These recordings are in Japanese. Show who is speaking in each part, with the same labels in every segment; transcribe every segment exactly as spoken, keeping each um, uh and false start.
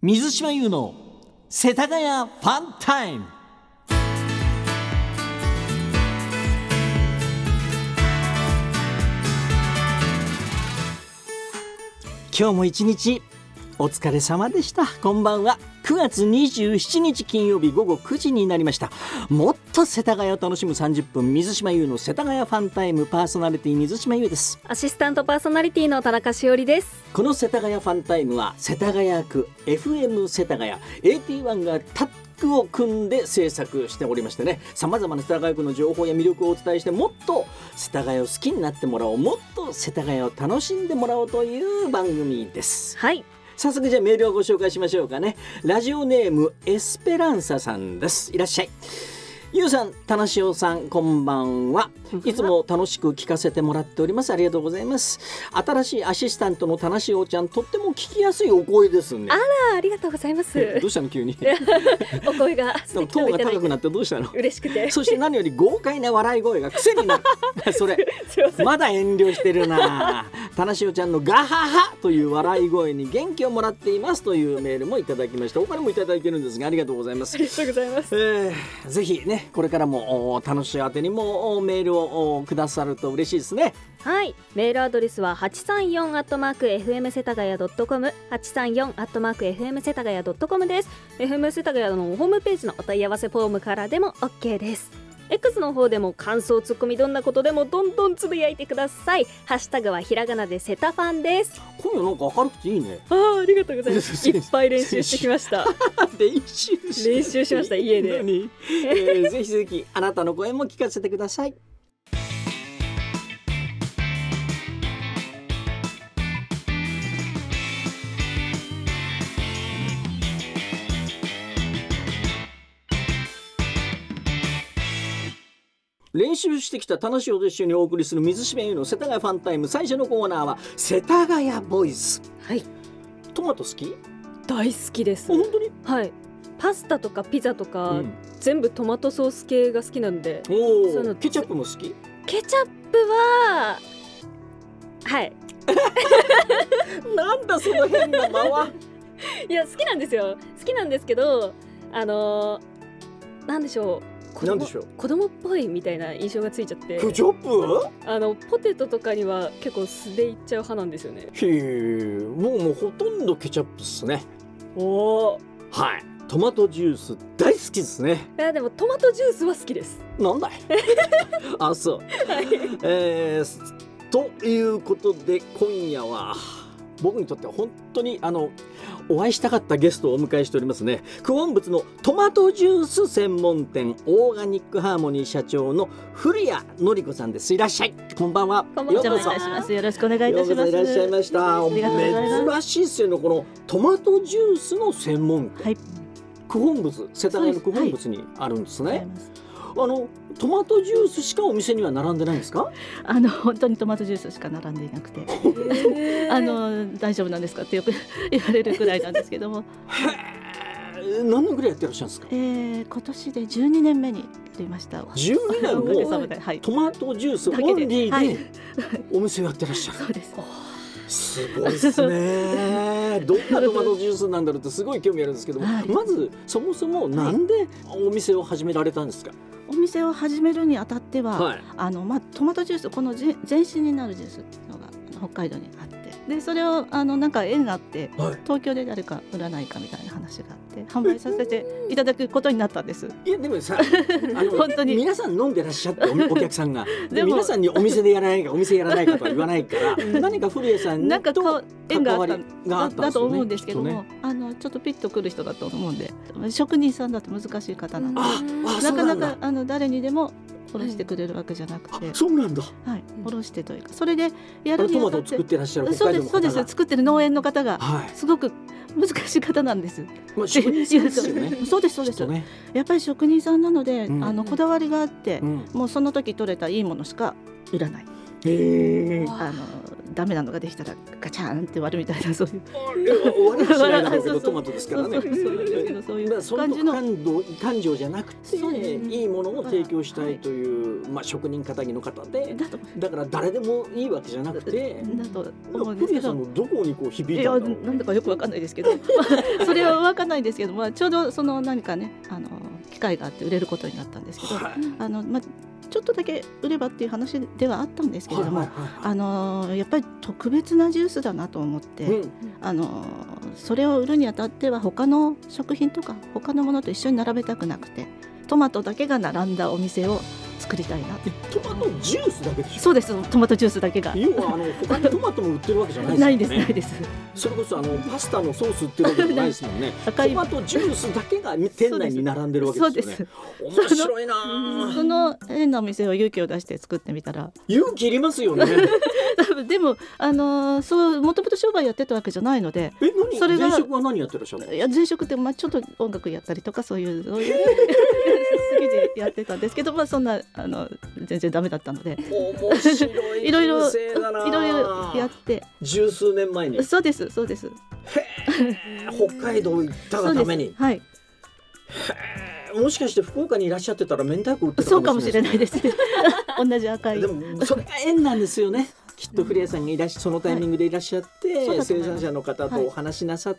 Speaker 1: 水島優の世田谷ファンタイム。今日も一日お疲れ様でした。こんばんは。くがつにじゅうしちにち金曜日午後くじになりました。もっと世田谷を楽しむさんじゅっぷん、水島優の世田谷ファンタイム、パーソナリティ水島優です。
Speaker 2: アシスタントパーソナリティの田中しおりです。
Speaker 1: この世田谷ファンタイムは世田谷区 エフエム 世田谷 エーティーワン がタッグを組んで制作しておりましてね、さまざまな世田谷区の情報や魅力をお伝えして、もっと世田谷を好きになってもらおう、もっと世田谷を楽しんでもらおうという番組です。
Speaker 2: はい、
Speaker 1: 早速じゃあメールをご紹介しましょうかね。ラジオネームエスペランサさんです。いらっしゃい。ゆうさん、田無雄さん、こんばんは。いつも楽しく聞かせてもらっております。ありがとうございます。新しいアシスタントの田無雄ちゃん、とっても聞きやすいお声ですね。
Speaker 2: あら、ありがとうございます。
Speaker 1: どうしたの急に
Speaker 2: お声が素敵
Speaker 1: トーン
Speaker 2: といただいて
Speaker 1: が高くなってどうしたの。
Speaker 2: 嬉しくて、
Speaker 1: そして何より豪快な笑い声が癖になるそれまだ遠慮してるな。田無雄ちゃんのガハハという笑い声に元気をもらっていますというメールもいただきました。他にもいただいてるんですが、ありがとうございます。
Speaker 2: ありがとうございます。
Speaker 1: えー、ぜひね、これからも楽しい宛てにもメールをくださると嬉しいですね。
Speaker 2: はい、メールアドレスははちさんよんアットマークエフエムセタガヤドットコム はちさんよんアットマークエフエムセタガヤドットコム です。 エフエム 世田谷のホームページのお問い合わせフォームからでも OK です。 X の方でも感想ツッコミどんなことでもどんどんつぶやいてください。ハッシュタグはひらがなでセタファンです。
Speaker 1: 今夜なんか明るくていいね。
Speaker 2: あー、ありがとうございます。いっぱい練習してきました
Speaker 1: 練習して
Speaker 2: 練習しました家で、
Speaker 1: 何、えー、ぜひぜひあなたの声も聞かせてください。練習してきた田無雄と一緒にお送りする水島優の世田谷ファンタイム、最初のコーナーは世田谷ボイス。
Speaker 2: はい、
Speaker 1: トマト好き？
Speaker 2: 大好きです。
Speaker 1: 本当に？
Speaker 2: はい、パスタとかピザとか、
Speaker 1: うん、全
Speaker 2: 部トマトソース系が好きなんで。
Speaker 1: お
Speaker 2: その
Speaker 1: ケチャップも好き？
Speaker 2: ケチャップははい
Speaker 1: なんだその変な間は。
Speaker 2: いや、好きなんですよ。好きなんですけど、あのー、なんでしょう
Speaker 1: なんでしょう、
Speaker 2: 子供っぽいみたいな印象がついちゃって、
Speaker 1: ケチャップ？
Speaker 2: あのポテトとかには結構素でいっちゃう派なんですよね。
Speaker 1: へえ、もうもうほとんどケチャップっすね。
Speaker 2: おー、
Speaker 1: はい、トマトジュース大好きですね。
Speaker 2: いや、でもトマトジュースは好きです。
Speaker 1: なんだいあ、そう、
Speaker 2: はい、
Speaker 1: えー、ということで今夜は僕にとっては本当にあのお会いしたかったゲストをお迎えしておりますね。九本物のトマトジュース専門店オーガニックハーモニー社長の古谷典子さんです。いらっしゃい。こんばんは。
Speaker 2: こんばんは。
Speaker 1: ようこそ。
Speaker 2: お願いします。よろしくお願いいたします。
Speaker 1: ようこそいらっしゃいました。
Speaker 2: ありがとうございます。
Speaker 1: 珍しいですよね、このトマトジュースの専門店。はい、九本物、世田谷の九本物にあるんですね。はい、あのトマトジュースしかお店には並んでないんですか？
Speaker 3: あの本当にトマトジュースしか並んでいなくてあの大丈夫なんですかってよく言われるくらいなんですけども。
Speaker 1: へー、何年ぐらいやってらっしゃるんですか？
Speaker 3: えー、今年でじゅうにねんめになりました。
Speaker 1: じゅうにねんも
Speaker 3: はい、
Speaker 1: トマトジュースオンリーでお店やってらっしゃる。
Speaker 3: そうです。
Speaker 1: すごいですねどんなトマトジュースなんだろうってすごい興味あるんですけども、はい、まずそもそもなんでお店を始められたんですか？
Speaker 3: お店を始めるにあたっては、はい、あのまあ、トマトジュース、この前身になるジュースっていうのが北海道にあって、でそれをあのなんか縁があって、はい、東京で誰か売らないかみたいな話があって販売させていただくことになったんです。
Speaker 1: いやでもさあの本当に皆さん飲んでらっしゃって お, お客さんがで皆さんにお店でやらないかお店やらないかとは言わないから何か古谷さんと関わりがあったんですよね。
Speaker 3: だと思うんですけども、ね、あのちょっとピッとくる人だと思うんで、職人さんだと難しい方なんで、
Speaker 1: ああ
Speaker 3: なかなかあの誰にでもおろしてくれるわけじゃなくて、
Speaker 1: うん、そうなんだ。
Speaker 3: はい、おろしてというか、それでやるにあたって
Speaker 1: トマトを作ってらっしゃる北海道の方が、
Speaker 3: そうですそうです、作ってる農園の方がすごく難しい方なんです。
Speaker 1: まあ、職人さんですよね。
Speaker 3: そうですそうです、ね、やっぱり職人さんなので、うん、あのこだわりがあって、うん、もうその時取れたいいものしかいらない。へあのダメなのができたらガチャンって割るみたいな、そういう
Speaker 1: 終わりはしないだろうけどトマトですからね。
Speaker 3: そういう感じの
Speaker 1: 感動感情じゃなくて、いいものを提供したいという、まあ、職人気の方で、だから誰でもいいわけじゃなくて、
Speaker 3: だと思うんですけど、
Speaker 1: 古谷さんのどこにこう響いたんだろう。
Speaker 3: なんだかよくわかんないですけどそれをないんですけど、まあ、ちょうどその何かねあの機会があって売れることになったんですけど、はい、あのまあちょっとだけ売ればっていう話ではあったんですけれども、はいはいはいはい、あのやっぱり特別なジュースだなと思って、うん、あのそれを売るにあたっては他の食品とか他のものと一緒に並べたくなくて、トマトだけが並んだお店を作りたいな。
Speaker 1: トマトジュースだけでしょ？
Speaker 3: そうです、トマトジュースだけが。
Speaker 1: 要はあの他にトマトも売ってるわけじゃないですよね。
Speaker 3: ないですないです。
Speaker 1: それこそあのパスタのソース売ってるわけじゃないですもんね。トマトジュースだけが店内に並んでるわけですよね。そうです。面白いな。
Speaker 3: その変なお店を勇気を出して作ってみたら。
Speaker 1: 勇気いりますよね。
Speaker 3: でもあのー、そうもともと商売やってたわけじゃないので。
Speaker 1: え、何？それが前職は何やってらっしゃるの？
Speaker 3: いや前職ってまあちょっと音楽やったりとかそういうそういう好きでやってたんですけど、まあそんなあの全然ダメだったので。
Speaker 1: 面白い。
Speaker 3: いろいろいろいろやって
Speaker 1: 十数年前に。
Speaker 3: そうですそうです。
Speaker 1: へー、北海道行ったがために。
Speaker 3: はい。
Speaker 1: へー、もしかして福岡にいらっしゃってたら明太子売ってた
Speaker 3: かもしれないです。そうかもしれないです。同じ赤い。
Speaker 1: でもそれが縁なんですよね。きっと古谷さんがいらっしゃそのタイミングでいらっしゃって、はい、生産者の方とお話しなさって、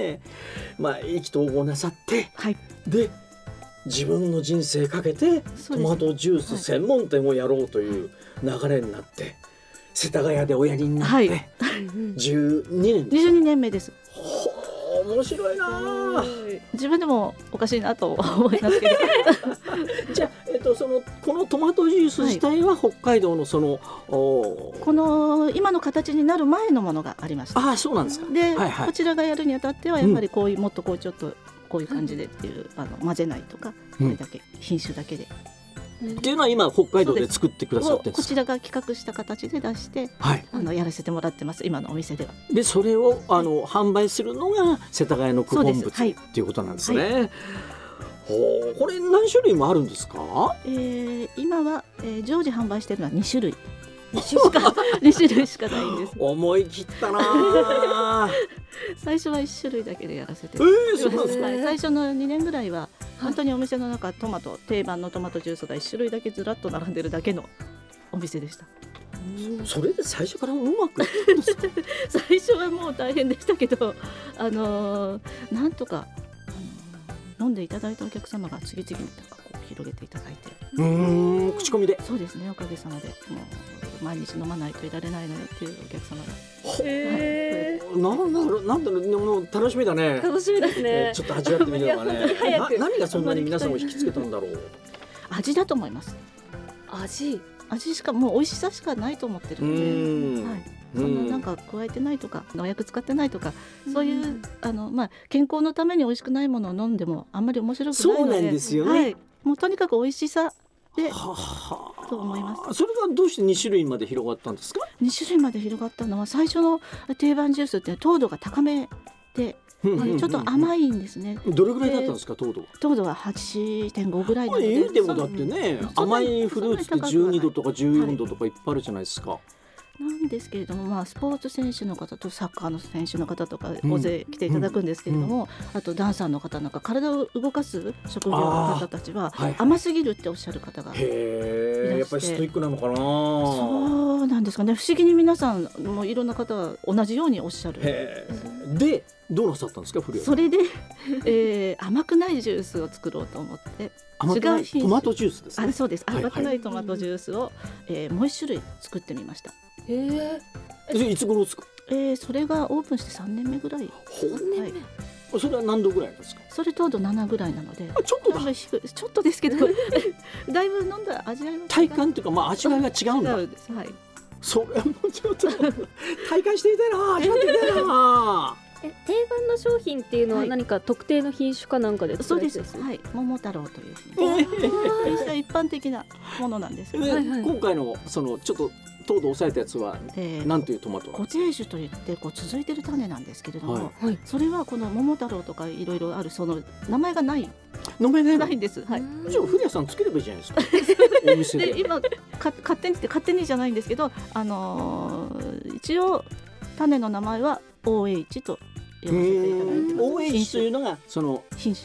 Speaker 1: はい、まあ意気投合なさって、はい、で自分の人生かけてトマトジュース専門店をやろうという流れになって、はい、世田谷でおやりになって、はい、じゅうにねんです。
Speaker 3: じゅうにねんめです。
Speaker 1: ほー、面白いな。
Speaker 3: 自分でもおかしいなと思いますけど
Speaker 1: じゃあ、えっと、そのこのトマトジュース自体は北海道のその、はい、
Speaker 3: この今の形になる前のものがありました。
Speaker 1: ああ、そうなんですか。
Speaker 3: で、はいはい、こちらがやるにあたってはやっぱりこういう、うん、もっとこうちょっとこういう感じでっていう、あの混ぜないとか、これだけ、うん、品種だけで
Speaker 1: っていうのは今北海道で作ってくださってるんですか？
Speaker 3: こちらが企画した形で出して、はい、あのやらせてもらってます、今のお店では。
Speaker 1: でそれをあの、はい、販売するのが世田谷の九本物っていうことなんですね。はいはい、ほう、これ何種類もあるんですか？
Speaker 3: えー、今は、えー、常時販売しているのはに種類に種しかに種類しかないんです。
Speaker 1: 思い切ったな。
Speaker 3: 最初はいち種類だけでやらせて、
Speaker 1: えー、そうなんですか。
Speaker 3: 最初のにねんぐらいは本当にお店の中トマト定番のトマトジュースがいち種類だけずらっと並んでるだけのお店でした。
Speaker 1: それで最初からうまくいったんですか？
Speaker 3: 最初はもう大変でしたけど、あのー、なんとか、あのー、飲んでいただいたお客様が次々にこう広げていただいて、
Speaker 1: うーん、口コミで。
Speaker 3: そうですね、おかげさまでもう毎日飲まないといられないのよっていうお客様が。
Speaker 1: へー、なんだろう、なんだろう、もう楽しみだね。
Speaker 2: 楽しみですね。
Speaker 1: えー、ちょっと味わってみようかね。な何がそんなに皆さんを引きつけたんだろう。
Speaker 3: 味だと思います。
Speaker 2: 味
Speaker 3: 味しかもう美味しさしかないと思ってるので、はい、そんななんか加えてないとか農薬使ってないとか、そういうあの、まあ、健康のために美味しくないものを飲んでもあんまり面白くないので、
Speaker 1: そうなんですよね、はい、
Speaker 3: もうとにかく美味しさで
Speaker 1: はは
Speaker 3: と思います。
Speaker 1: それがどうしてに種類まで広がったんですか？
Speaker 3: に種類まで広がったのは最初の定番ジュースって糖度が高めで、ちょっと甘いんですね。
Speaker 1: どれぐらいだったんですか、糖度は？糖
Speaker 3: 度は はちてんご ぐらいなので、
Speaker 1: 言うてもだってね、甘いフルーツってじゅうにどとかじゅうよんどとかいっぱいあるじゃないですか。
Speaker 3: なんですけれども、まあ、スポーツ選手の方とサッカーの選手の方とか大勢来ていただくんですけれども、うんうん、あとダンサーの方なんか体を動かす職業の方たちは甘すぎるっておっしゃる方がいらして、
Speaker 1: へー、やっぱりストイックなのかな。
Speaker 3: そうなんですかね、不思議に皆さんもいろんな方は同じようにおっしゃる。
Speaker 1: へー、でどうなさったんですか、古谷さん。
Speaker 3: それで、えー、甘くないジュースを作ろうと思って、
Speaker 1: 甘くないトマトジュースですね。
Speaker 3: あ、そうです、甘くないトマトジュースを、えー、もう一種類作ってみました。
Speaker 2: へ
Speaker 1: え、いつ頃ですか？
Speaker 3: えー、それがオープンしてさんねんめぐらい。
Speaker 1: さんねんめ、はい、それは何度ぐらいですか？
Speaker 3: それ糖度ななぐらいなので、
Speaker 1: あ、ちょっとだ
Speaker 3: ちょっとですけどだいぶ飲んだ味わいは
Speaker 1: 体感というか、まあ、味わいが違うんだ。
Speaker 3: 違うんです、はい、
Speaker 1: それもちょっと体感していたいな、味わってみたいな。
Speaker 2: え、定番の商品っていうのは何か特定の品種かなんかで作られてるんですか？
Speaker 3: そうです、はい、桃太郎という品種、一般的なものなんですけど、
Speaker 1: はいはい、今回のそのちょっと糖度抑えたやつは何というトマトなんですか？
Speaker 3: 固定種といってこう続いてる種なんですけれども、はい、それはこの桃太郎とかいろいろあるその名前がない
Speaker 1: 名前が
Speaker 3: ないんです、はい、
Speaker 1: じゃあ古谷さんつければいいじゃないですかお店で。
Speaker 3: で今か勝手にって勝手にじゃないんですけど、あのー、一応種の名前は オーエイチ と呼ばせていただいてます。
Speaker 1: オーエイチ というのがその
Speaker 3: 品種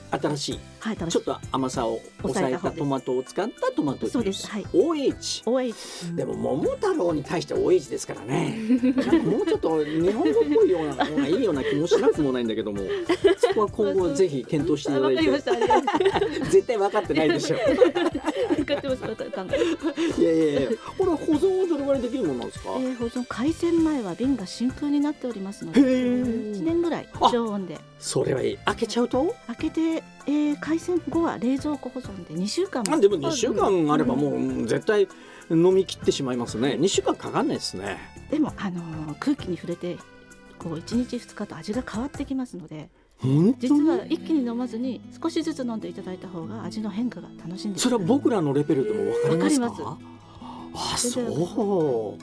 Speaker 1: 新しい、
Speaker 3: はい、
Speaker 1: ちょっと甘さを抑えたトマトを使ったトマトジュース。
Speaker 3: そうです、はい、
Speaker 1: オーエイチ。
Speaker 3: オーエイチ。
Speaker 1: でも桃太郎に対して オーエイチ ですからね。なんかもうちょっと日本語っぽいようなのがいいような気もしなくもないんだけども、そこは今後ぜひ検討していただいて。絶対分かってないでしょ。
Speaker 3: 分かってます、分かってます。
Speaker 1: いやいやいや、これは保存はどれぐらいできるものなんですか？
Speaker 3: えー、保存開栓前は瓶が真空になっておりますので、いちねんぐらい常温で。
Speaker 1: それはいい。開けちゃうと？
Speaker 3: 開けて、えー、開栓後は冷蔵庫保存でにしゅうかん。
Speaker 1: あ、でもにしゅうかんあればもう絶対飲み切ってしまいますね。にしゅうかんかかんないですね。
Speaker 3: でもあのー、空気に触れてこういちにちふつかと味が変わってきますので。実は一気に飲まずに少しずつ飲んでいただいた方が味の変化が楽しんで。
Speaker 1: それは僕らのレベルでも分かりますか？
Speaker 3: 分か
Speaker 1: ります。あ、そう。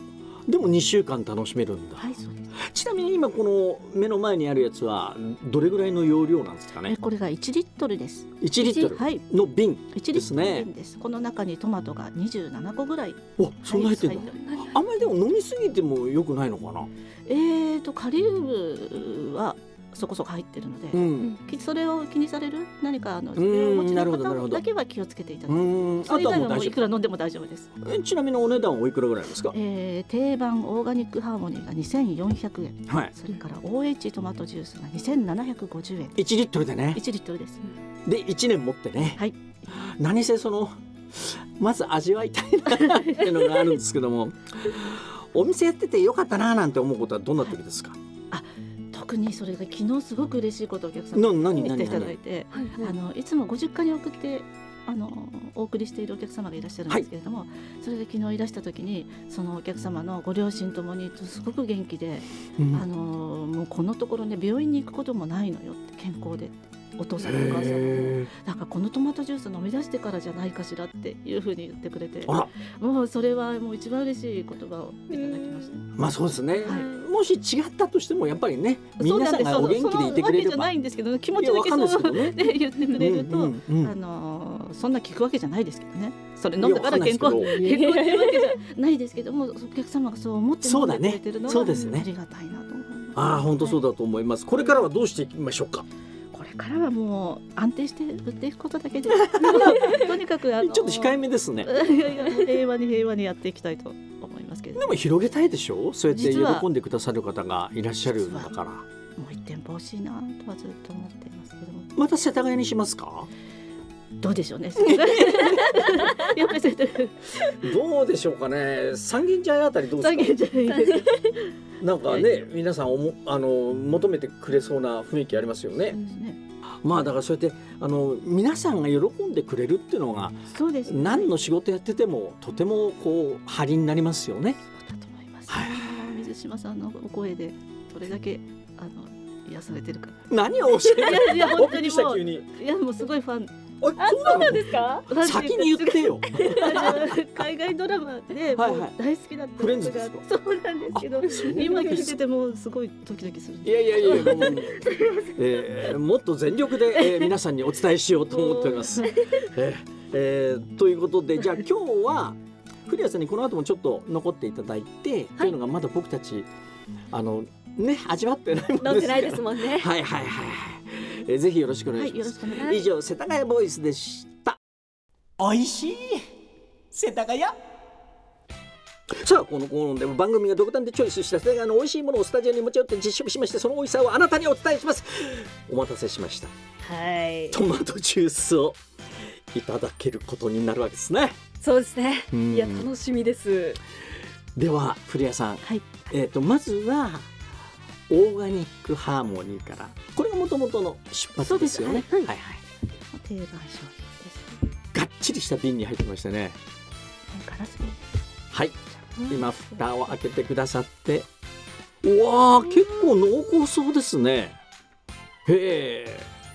Speaker 1: でもにしゅうかん楽しめるんだ。
Speaker 3: はい、そうです。
Speaker 1: ちなみに今この目の前にあるやつはどれぐらいの容量なんですかね？
Speaker 3: これがいちリットルです。
Speaker 1: いちリットルの瓶ですね。
Speaker 3: この中にトマトがにじゅうななこぐらい。
Speaker 1: お、そんな入ってるの？あんまりでも飲みすぎても良くないのかな？
Speaker 3: えーとカリウムはそこそこ入ってるので、うん、それを気にされる何かあの持ちの方だけは気をつけていただく。それ以外はもういくら飲んでも大丈夫です。
Speaker 1: え、ちなみにお値段はおいくらぐらいですか？
Speaker 3: えー、定番オーガニックハーモニーがにせんよんひゃくえん、はい、それから オーエイチ トマトジュースがにせんななひゃくごじゅうえん。
Speaker 1: いちリットルでね。
Speaker 3: いちリットルです。
Speaker 1: でいちねん持ってね、
Speaker 3: はい、
Speaker 1: 何せそのまず味わいたいなっていうのがあるんですけどもお店やっててよかったななんて思うことはどんな時ですか？
Speaker 3: あ、特にそれが昨日すごく嬉しいことをお客様に言っていただいて、あのいつもご実家に送ってあのお送りしているお客様がいらっしゃるんですけれども、はい、それで昨日いらした時にそのお客様のご両親ともにすごく元気で、うん、あのもうこのところね病院に行くこともないのよって健康でお父さんとお母さんもなんかこのトマトジュース飲み出してからじゃないかしらっていうふうに言ってくれて、もうそれはもう一番嬉しい言葉をいただきました。
Speaker 1: まあそうですね、はい、もし違ったとしてもやっぱりね皆さんがお元気でいてくれれば、そのわけじゃ
Speaker 3: ないんですけど気持ちだけそう、ね、で言ってくれると、うんうんうん、あのそんな聞くわけじゃないですけどね、それ飲んだから健康健康っていうわけじゃないですけども、お客様がそう思って飲んでくれてるのは、ねね、ありがたいなと思います。
Speaker 1: ああ本当そうだと思います。これからはどうしていきましょうか？
Speaker 3: これからはもう安定して売っていくことだけでとにかくあの
Speaker 1: ちょっと控えめですね。
Speaker 3: いやいや平和に平和にやっていきたいと思いますけど、
Speaker 1: でも広げたいでしょ、そうやって喜んでくださる方がいらっしゃるんだから。も
Speaker 3: う一店舗欲しいなとはずっと思っていますけども、
Speaker 1: また世田谷にしますか？
Speaker 3: どうでしょうねやっぱり
Speaker 1: どうでしょうかね。三軒茶屋あたりどうですか？
Speaker 3: 三軒茶屋いいです
Speaker 1: なんかね、皆さんおもあの求めてくれそうな雰囲気ありますよね。
Speaker 3: そうですね。
Speaker 1: まあだからそうやってあの皆さんが喜んでくれるっていうのが、
Speaker 3: そうですね、
Speaker 1: 何の仕事やっててもとてもこう張りになりますよね。
Speaker 3: そうだと思います、はい、水島さんのお声でどれだけあの癒されてるか。
Speaker 1: 何をおっしゃる？
Speaker 3: いやいや本当にもう
Speaker 1: 急に
Speaker 3: いやもうすごいファン。
Speaker 2: あ、そうなんですか？
Speaker 1: 先に言ってよ。
Speaker 3: 海外ドラマでもう大好きだった
Speaker 1: フレンズですか？
Speaker 3: そうなんですけど、今聞いててもすごいドキドキする。
Speaker 1: いやいやいや、もう、えー、もっと全力で、えー、皆さんにお伝えしようと思っております。えーえー、ということで、じゃあ今日は古谷さんにこの後もちょっと残っていただいて、はい、というのがまだ僕たちあのね味わってないものですから。飲んでないですもんね。はいはいはい。えー、ぜひよろしくお願いします。はい、以上世田谷ボイスでした。おいしい世田谷。さあこのコーナーでも番組が独断でチョイスした世田谷の美味しいものをスタジオに持ち寄って実食しまして、その美味しさをあなたにお伝えします。お待たせしました。
Speaker 2: はい。
Speaker 1: トマトジュースをいただけることになるわけですね。
Speaker 2: そうですね。いや楽しみです。
Speaker 1: では古谷さん、
Speaker 3: はい、
Speaker 1: えーとまずはオーガニックハーモニーから、これが元々の出発ですよね。はいはい、
Speaker 3: 定番商品です。
Speaker 1: がっちりした瓶に入ってましたね。
Speaker 3: ガラス瓶。
Speaker 1: はい、今蓋を開けてくださって、うわー結構濃厚そうですね。へ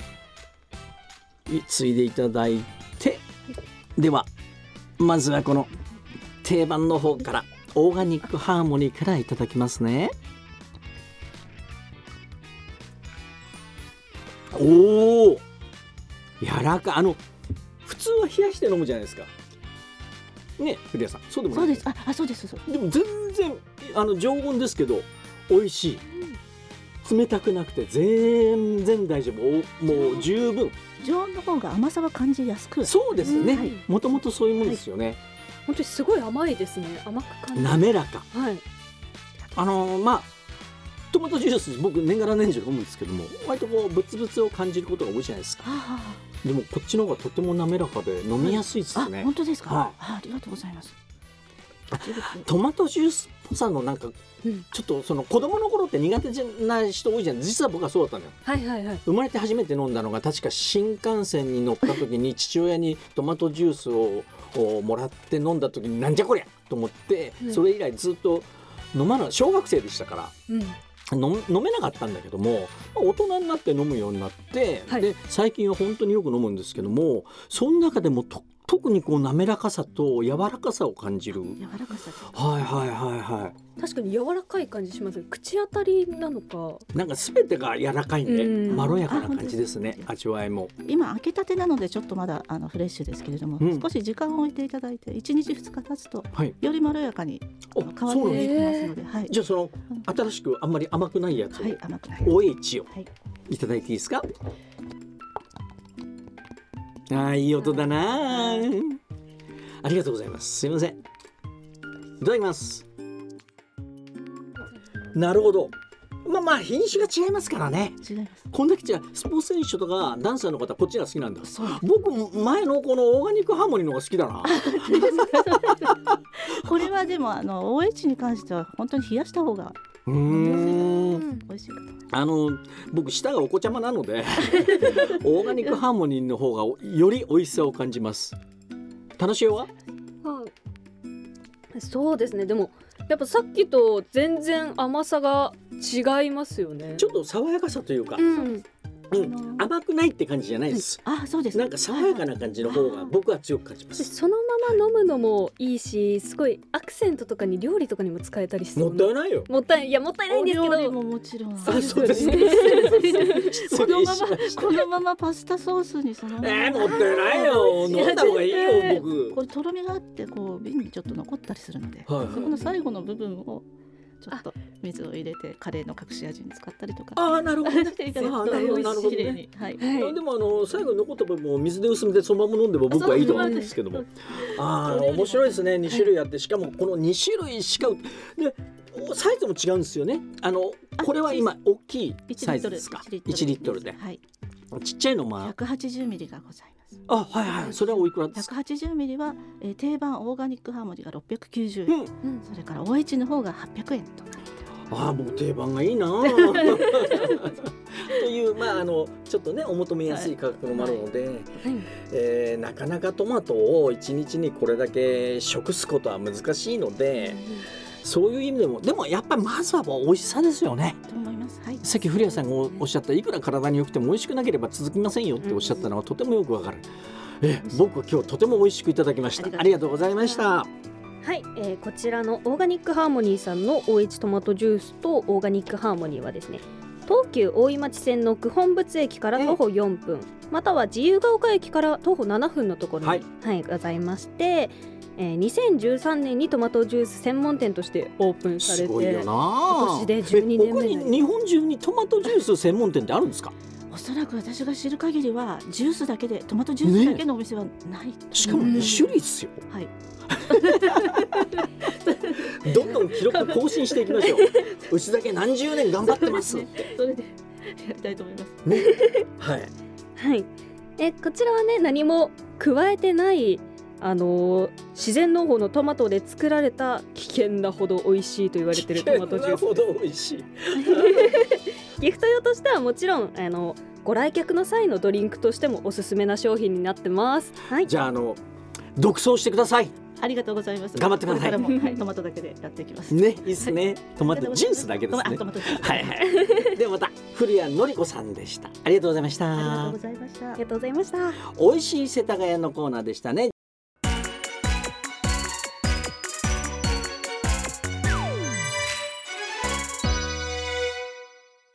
Speaker 1: え、ついでいただいて、ではまずはこの定番の方からオーガニックハーモニーからいただきますね。おお、柔らかい。あの普通は冷やして飲むじゃないですかね、古谷さん。そうでもない？
Speaker 3: そうです。ああそうですそう。
Speaker 1: でも全然あの常温ですけど美味しい。 冷たくなくて全然大丈夫。もう十分
Speaker 3: 常温の方が甘さは感じやすく。
Speaker 1: そうですね、
Speaker 2: はい、
Speaker 1: もともとそういうもんですよね、はい、
Speaker 2: 本当にすごい甘いですね。甘く感じる、
Speaker 1: 滑らか、
Speaker 2: はい、
Speaker 1: あのー、まあトマトジュース僕年がら年中飲むんですけども、割とこうブツブツを感じることが多いじゃないですか。でもこっちの方がとても滑らかで飲みやすいですね。
Speaker 3: あ、本当ですか、
Speaker 1: はい、
Speaker 3: あ、ありがとうございます。
Speaker 1: トマトジュースっぽさのなんか、うん、ちょっとその子供の頃って苦手な人多いじゃん。実は僕はそうだったのよ、
Speaker 2: はいはいはい、
Speaker 1: 生まれて初めて飲んだのが確か新幹線に乗った時に父親にトマトジュースをもらって飲んだ時になんじゃこりゃと思って、うん、それ以来ずっと飲まない。小学生でしたから、うん飲, 飲めなかったんだけども、大人になって飲むようになって、はい、で最近は本当によく飲むんですけども、その中でもと特にこう滑らかさと柔らかさを感じる。
Speaker 3: 柔らかさ、
Speaker 1: はいはいはいはい。
Speaker 2: 確かに柔らかい感じします。口当たりなのか、
Speaker 1: なんか全てが柔らかいんで、うん、まろやかな感じですね。味わいも
Speaker 3: 今開けたてなのでちょっとまだあのフレッシュですけれども、うん、少し時間を置いていただいていちにちふつか経つと、はい、よりまろやかに変わっていきますので、はい、
Speaker 1: じゃあその新しくあんまり甘くないやつを、はい、甘くない オーエイチ をいただいていいですか。あー、いい音だな。ありがとうございます。すいません、いただきます。なるほど。まあまあ品種が違いますからね。
Speaker 3: 違います。
Speaker 1: こんだけ違う。スポーツ選手とかダンサーの方こっちが好きなんだ。僕前のこのオーガニックハーモニーの方が好きだな。
Speaker 3: これはでもあの オーエイチ に関しては本当に冷やした方がうーん美味しいかと。
Speaker 1: あの僕舌がお子ちゃまなのでオーガニックハーモニーの方がより美味しさを感じます。楽しいは、
Speaker 2: はあ、そうですね。でもやっぱさっきと全然甘さが違いますよね。
Speaker 1: ちょっと爽やかさというか、うんうん、甘くないって感じじゃないです、
Speaker 3: うん、あ、そうです。
Speaker 1: なんか爽やかな感じの方が僕は強く感じます。
Speaker 2: そのまま飲むのもいいし、すごいアクセントとかに料理とかにも使えたりして、
Speaker 1: もったいないよ。
Speaker 2: もったいいやもったいないんですけど、
Speaker 3: お料理ももちろん。
Speaker 1: あ、そうですね。
Speaker 3: このままこのままパスタソースにそのまま、
Speaker 1: えー、もったいないよ。飲んだ方がいいよ僕。
Speaker 3: これとろみがあってこう瓶にちょっと残ったりするので、はいはい、そこの最後の部分をちょっと水を入れてカレーの隠し味に使ったりとか。
Speaker 1: ああ、なるほど、ね、
Speaker 3: していただくと美味しいね。はい。
Speaker 1: でもあの最後に残った部分を水で薄めてそのまま飲んでも僕はいいと思うんですけども。ああ、面白いですね。に種類あって、しかもこのに種類しかでサイズも違うんですよね。あのこれは今大きいサイズですか。いちリットルで。はい。ちっちゃいのもひ
Speaker 3: ゃくはちじゅうミリがございます。
Speaker 1: あ、はいはい。それはおいくらですか。
Speaker 3: ひゃくはちじゅうミリは、えー、定番オーガニックハーモニーがろっぴゃくきゅうじゅうえん、うん、それから オーエイチ の方がはっぴゃくえんとなって。
Speaker 1: ああ、もう定番がいいなという、まああのちょっとねお求めやすい価格もあるので、はいはい、えー、なかなかトマトをいちにちにこれだけ食すことは難しいので、うん、そういう意味でもでもやっぱりまずは美味しさですよね。
Speaker 3: と思います。はい、
Speaker 1: さっき古谷さんがおっしゃったいくら体に良くても美味しくなければ続きませんよっておっしゃったのはとてもよくわかる。え僕は今日とても美味しくいただきました。ありがとうございました。
Speaker 2: はい、えー、こちらのオーガニックハーモニーさんの オーエイチ トマトジュースとオーガニックハーモニーはですね、東急大井町線の九本仏駅から徒歩よんぷん、または自由が丘駅から徒歩ななふんのところに、はいはい、ございまして、えー、にせんじゅうさんねんにトマトジュース専門店としてオープンされて、すごいよな。今年でじゅうにねんめになります。
Speaker 1: 他に日本中にトマトジュース専門店ってあるんですか。
Speaker 3: おそらく私が知る限りはジュースだけでトマトジュースだけのお店はない、ね、
Speaker 1: しかもに種類ですよ、
Speaker 3: うん、はい
Speaker 1: どんどん記録更新していきましょう。うちだけ何十年頑張ってますって
Speaker 3: それでやりたいと思います、
Speaker 1: ね、はい、
Speaker 2: はい、えこちらはね何も加えてないあのー、自然農法のトマトで作られた危険なほど美味しいと言われているトマトジュース。危険なほど美味しいギフト用としてはもちろんあのご来客の際のドリンクとしてもおすすめな商品になってます、はい、
Speaker 1: じゃあ、あの独走してください。
Speaker 3: ありがとうございます。
Speaker 1: 頑張ってください。
Speaker 3: これからも、はい、トマトだけでやっていきます
Speaker 1: ね。いいですね。トマトジュースだけですね。
Speaker 3: トマトジュース
Speaker 1: はいはいではまた古谷のり子さんでした。ありがとうございました。
Speaker 3: ありがとうございました。
Speaker 2: ありがとうございました。
Speaker 1: 美味しい世田谷のコーナーでしたね。さ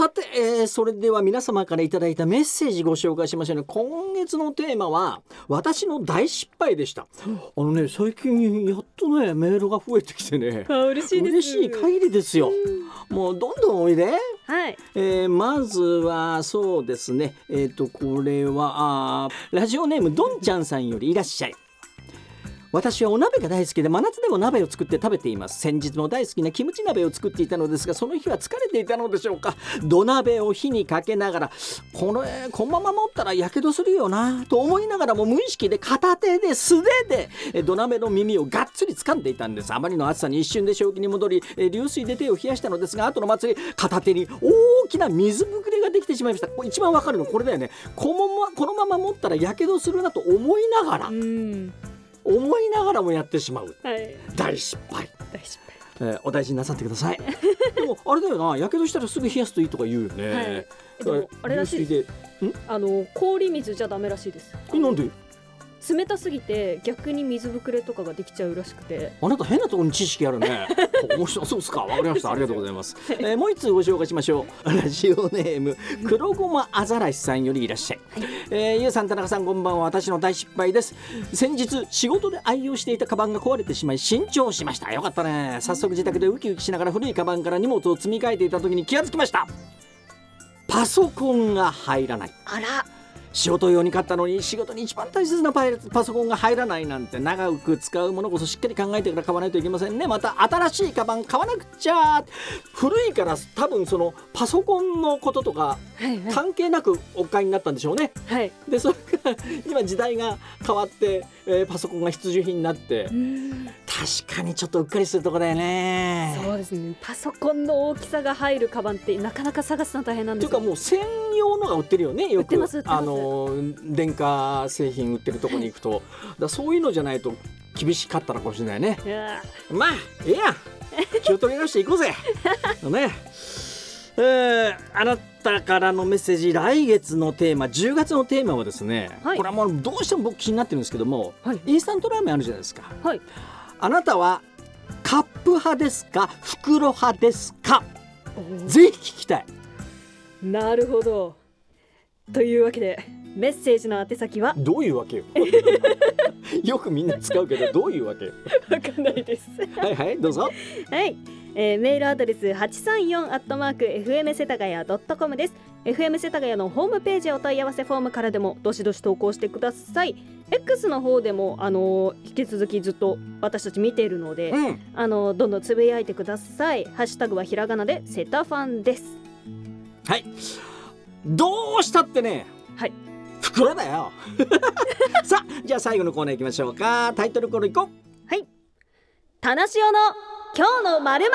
Speaker 1: さて、えー、それでは皆様からいただいたメッセージご紹介しましょうね。今月のテーマは私の大失敗でした。あのね、最近やっとねメールが増えてきてね、
Speaker 2: あ、嬉しいです。
Speaker 1: 嬉しい限りですよ。もうどんどんおいで。
Speaker 2: はい、
Speaker 1: えー、まずはそうですね、えーとこれはあラジオネームどんちゃんさんよりいらっしゃい。私はお鍋が大好きで真夏でも鍋を作って食べています。先日も大好きなキムチ鍋を作っていたのですが、その日は疲れていたのでしょうか、土鍋を火にかけながらこのこのまま持ったらやけどするよなと思いながらも無意識で片手で素手で土鍋の耳をがっつり掴んでいたんです。あまりの暑さに一瞬で正気に戻り流水で手を冷やしたのですが、後の祭り片手に大きな水ぶくれができてしまいました。これ一番わかるのこれだよね。このまま、このまま持ったらやけどするなと思いながら、うん思いながらもやってしまう、はい、大失敗。
Speaker 2: 大失敗、
Speaker 1: えー、お大事になさってください。でもあれだよな、やけどしたらすぐ冷やすといいとか言うよね、はい、
Speaker 2: でもあれらしいです。あの氷水じゃダメらしいです。
Speaker 1: え、なんで？
Speaker 2: 冷たすぎて逆に水ぶくれとかができちゃうらしくて。
Speaker 1: あなた変なところに知識あるね。面白そうですか。わかりました、ありがとうございます。えー、もう一通ご紹介しましょう。ラジオネーム黒ごまアザラシさんよりいらっしゃい、はい、えー、ゆうさん田中さんこんばんは。私の大失敗です。先日仕事で愛用していたカバンが壊れてしまい新調しました。よかったね。早速自宅でウキウキしながら古いカバンから荷物を積み替えていた時に気がつきました。パソコンが入らない。
Speaker 2: あら、
Speaker 1: 仕事用に買ったのに仕事に一番大切なパソコンが入らないなんて、長く使うものこそしっかり考えてから買わないといけませんね。また新しいカバン買わなくちゃ。古いから多分そのパソコンのこととか関係なくお買いになったんでしょうね、はい、でそれが今時代が変わって、えー、パソコンが必需品になって、確かにちょっとうっかりするとこだよね。
Speaker 2: そうですね。パソコンの大きさが入るカバンってなかなか探すの大変なんですよ。
Speaker 1: というかもう専用のが売ってるよね。よく売
Speaker 2: ってます売ってます。
Speaker 1: あの電化製品売ってるとこに行くと、だそういうのじゃないと厳しかったのかもしれないね。まあええやん、気を取り直していこうぜ。ね、えー、あなたからのメッセージ、来月のテーマ、じゅうがつのテーマはですね、はい、これはもうどうしても僕気になってるんですけども、はい、インスタントラーメンあるじゃないですか、はい、あなたはカップ派ですか袋派ですか。ぜひ聞きたい。
Speaker 2: なるほど。というわけでメッセージの宛先は
Speaker 1: どういうわけよ。よくみんな使うけどどういうわけ。
Speaker 2: わかんないです。
Speaker 1: はいはい、どうぞ。
Speaker 2: はい、えー、メールアドレス はちさんよん アットマーク エフエム 世田谷 ドットコム です。 エフエム 世田谷のホームページお問い合わせフォームからでもどしどし投稿してください。 X の方でも、あのー、引き続きずっと私たち見ているので、うん、あのー、どんどんつぶやいてください。ハッシュタグはひらがなでセタファンです。
Speaker 1: はい、どうしたってね、はい、袋だよ。さあ、じゃあ最後のコーナー行きましょうか。タイトルコール行こう。
Speaker 2: はい、タナシオの今日の〇〇。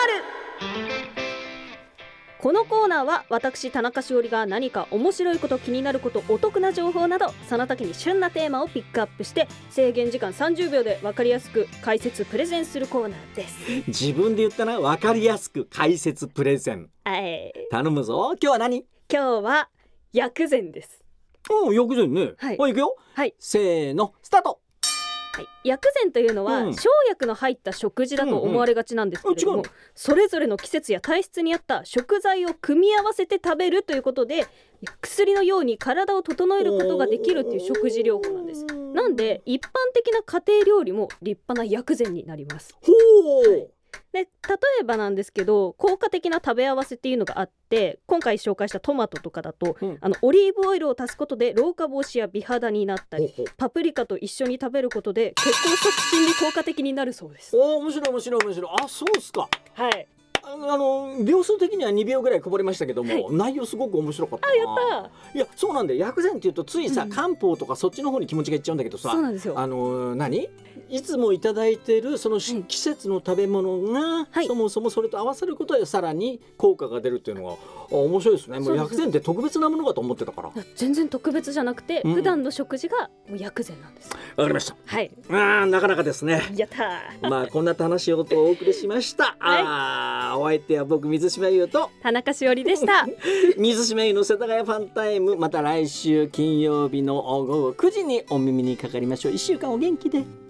Speaker 2: このコーナーは私田中しおりが何か面白いこと、気になること、お得な情報などその時に旬なテーマをピックアップして制限時間さんじゅうびょうで分かりやすく解説プレゼンするコーナーです。
Speaker 1: 自分で言ったな、分かりやすく解説プレゼン、はい、頼むぞ。今日は何？
Speaker 2: 今日は薬膳です。
Speaker 1: うん、薬膳ね。はい、おいくよ。はい、せーのスタート。
Speaker 2: はい、薬膳というのは、うん、生薬の入った食事だと思われがちなんですけれども、うんうん、それぞれの季節や体質に合った食材を組み合わせて食べるということで、薬のように体を整えることができるっていう食事療法なんです。なんで一般的な家庭料理も立派な薬膳になります。ほー、はい、で例えばなんですけど、効果的な食べ合わせっていうのがあって、今回紹介したトマトとかだと、うん、あのオリーブオイルを足すことで老化防止や美肌になったり、ほうほう、パプリカと一緒に食べることで血行促進に効果的になるそうです。
Speaker 1: おー、面白い面白い面白い。あ、そうですか。はい、あの秒数的にはにびょうぐらいこぼれましたけども、はい、内容すごく面白かったな。
Speaker 2: あ、やった。
Speaker 1: いや、そうなんだよ。薬膳っていうとついさ、うん、漢方とかそっちの方に気持ちがいっちゃうんだけどさ、
Speaker 2: そうなんですよ。
Speaker 1: あの何いつもいただいてるその、はい、季節の食べ物が、はい、そもそもそれと合わせることでさらに効果が出るっていうのが面白いですね。もう薬膳って特別なものかと思ってたから。
Speaker 2: 全然特別じゃなくて、うん、普段の食事がもう薬膳なんです。
Speaker 1: わかりました。
Speaker 2: はい。
Speaker 1: あ、なかなかですね。
Speaker 2: やったー。
Speaker 1: まあこんな話をお送りしました。はい、あ、お相手は僕水島優と
Speaker 2: 田中しおりでした。
Speaker 1: 水島優の世田谷ファンタイム、また来週金曜日の午後くじにお耳にかかりましょう。いっしゅうかんお元気で。